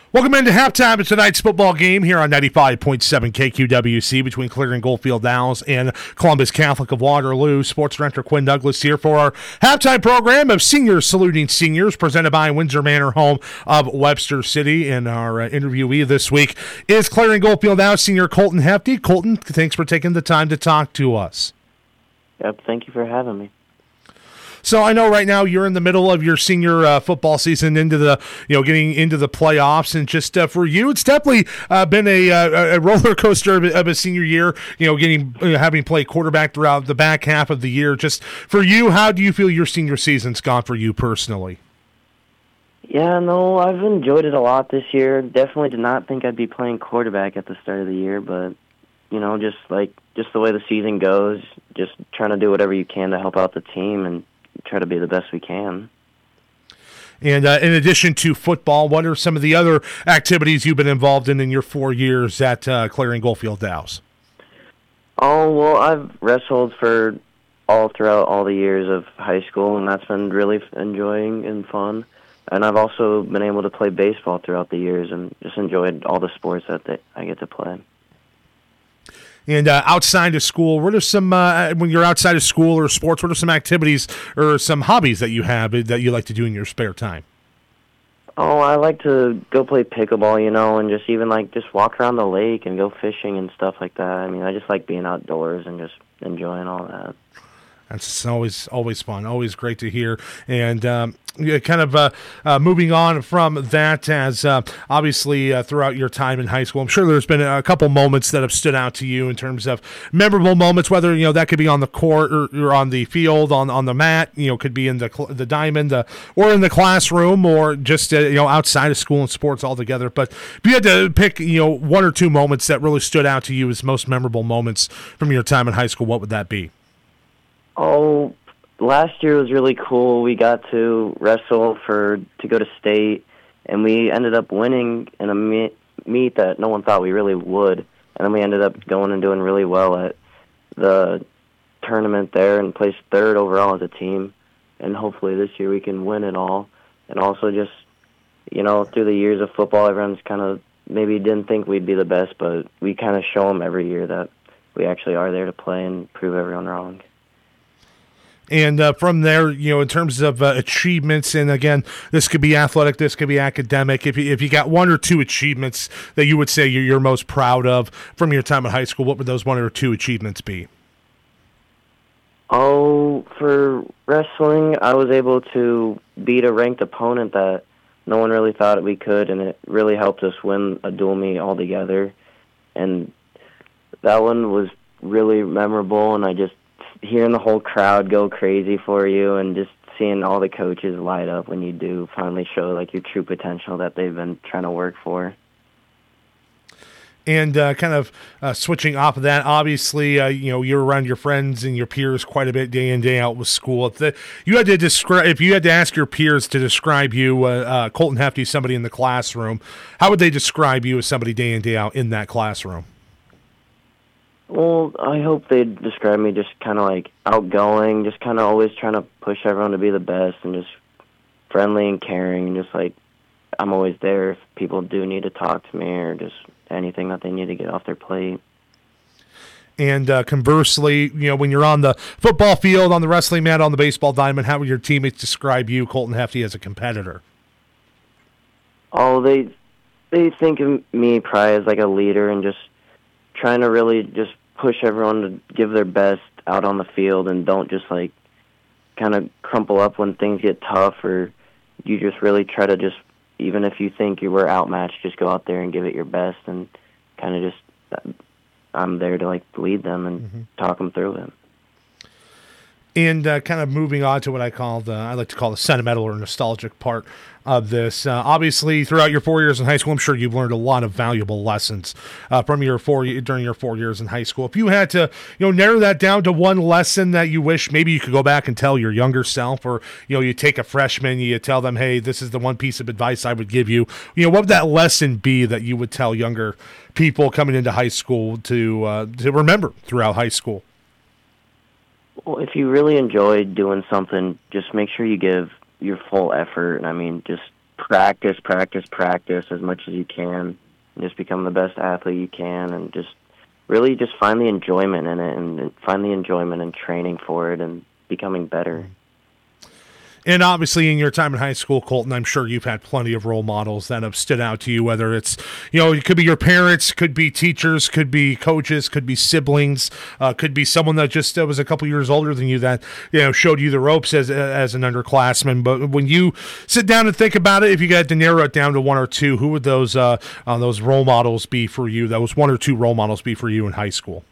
Welcome into halftime of tonight's football game here on 95.7 KQWC between Clearing Goldfield Downs and Columbus Catholic of Waterloo. Sports director Quinn Douglas here for our halftime program of Seniors Saluting Seniors, presented by Windsor Manor, home of Webster City. And our interviewee this week is Clearing Goldfield Downs senior Colton Hefty. Colton, thanks for taking the time to talk to us. Yep, thank you for having me. So I know right now you're in the middle of your senior football season, into the getting into the playoffs, and just for you, it's definitely been a roller coaster of a senior year. Having played quarterback throughout the back half of the year. Just for you, how do you feel your senior season's gone for you personally? Yeah, no, I've enjoyed it a lot this year. Definitely did not think I'd be playing quarterback at the start of the year, but just the way the season goes, just trying to do whatever you can to help out the team and try to be the best we can. And in addition to football, what are some of the other activities you've been involved in your 4 years at Clearing Goldfield Downs? Oh, well, I've wrestled for throughout all the years of high school, and that's been really enjoying and fun. And I've also been able to play baseball throughout the years and just enjoyed all the sports that I get to play. And outside of school, what are some, when you're outside of school or sports, what are some activities or some hobbies that you have that you like to do in your spare time? Oh, I like to go play pickleball, and just even just walk around the lake and go fishing and stuff like that. I mean, I just like being outdoors and just enjoying all that. That's always fun, always great to hear. And moving on from that, as obviously throughout your time in high school, I'm sure there's been a couple moments that have stood out to you in terms of memorable moments, whether that could be on the court or on the field, on the mat, could be in the diamond, or in the classroom, or just outside of school and sports altogether. But if you had to pick one or two moments that really stood out to you as most memorable moments from your time in high school, what would that be? Oh, last year was really cool. We got to wrestle to go to state, and we ended up winning in a meet that no one thought we really would. And then we ended up going and doing really well at the tournament there and placed third overall as a team. And hopefully this year we can win it all. And also just, through the years of football, everyone's kind of maybe didn't think we'd be the best, but we kind of show them every year that we actually are there to play and prove everyone wrong. And from there, in terms of achievements, and again, this could be athletic, this could be academic. If you got one or two achievements that you would say you're most proud of from your time at high school, what would those one or two achievements be? Oh, for wrestling, I was able to beat a ranked opponent that no one really thought we could, and it really helped us win a dual meet altogether. And that one was really memorable, and I just hearing the whole crowd go crazy for you and just seeing all the coaches light up when you do finally show your true potential that they've been trying to work for. And switching off of that, obviously, you're around your friends and your peers quite a bit day in, day out with school. If you had to ask your peers to describe you, Colton Hefty, somebody in the classroom, how would they describe you as somebody day in, day out in that classroom? Well, I hope they'd describe me just kind of outgoing, just kind of always trying to push everyone to be the best, and just friendly and caring, and just I'm always there if people do need to talk to me or just anything that they need to get off their plate. And conversely, when you're on the football field, on the wrestling mat, on the baseball diamond, how would your teammates describe you, Colton Hefty, as a competitor? Oh, they think of me probably as a leader and just trying to really just push everyone to give their best out on the field and don't just kind of crumple up when things get tough, or you just really try to just, even if you think you were outmatched, just go out there and give it your best, and kind of just I'm there to lead them and talk them through it. And kind of moving on to what I like to call the sentimental or nostalgic part of this. Obviously, throughout your 4 years in high school, I'm sure you've learned a lot of valuable lessons during your 4 years in high school. If you had to, narrow that down to one lesson that you wish maybe you could go back and tell your younger self, or you take a freshman, you tell them, hey, this is the one piece of advice I would give you. What would that lesson be that you would tell younger people coming into high school to remember throughout high school? Well, if you really enjoy doing something, just make sure you give your full effort. I mean, just practice as much as you can, and just become the best athlete you can, and just really just find the enjoyment in it, and find the enjoyment in training for it and becoming better. And obviously, in your time in high school, Colton, I'm sure you've had plenty of role models that have stood out to you, whether it's, it could be your parents, could be teachers, could be coaches, could be siblings, could be someone that just was a couple years older than you that, showed you the ropes as an underclassman. But when you sit down and think about it, if you had to narrow it down to one or two, who would those role models be for you? Those one or two role models be for you in high school?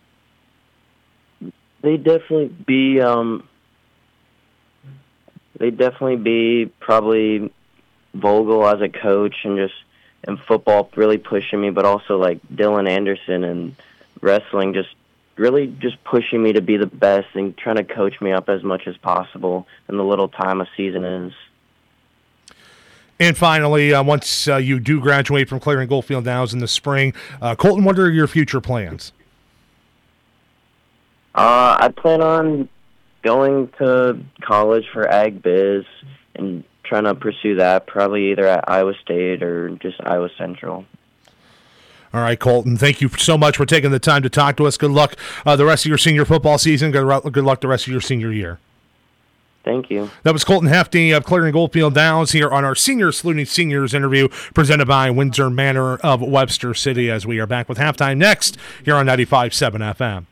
They'd definitely be probably Vogel as a coach, and just in football really pushing me, but also like Dylan Anderson and wrestling, just really just pushing me to be the best and trying to coach me up as much as possible in the little time a season is. And finally, once you do graduate from Clarion Goldfield Downs in the spring, Colton, what are your future plans? I plan on going to college for ag biz and trying to pursue that, probably either at Iowa State or just Iowa Central. All right, Colton, thank you so much for taking the time to talk to us. Good luck the rest of your senior football season. Good luck the rest of your senior year. Thank you. That was Colton Hefty of Clarion Goldfield Downs here on our Senior Saluting Seniors interview presented by Windsor Manor of Webster City, as we are back with halftime next here on 95.7 FM.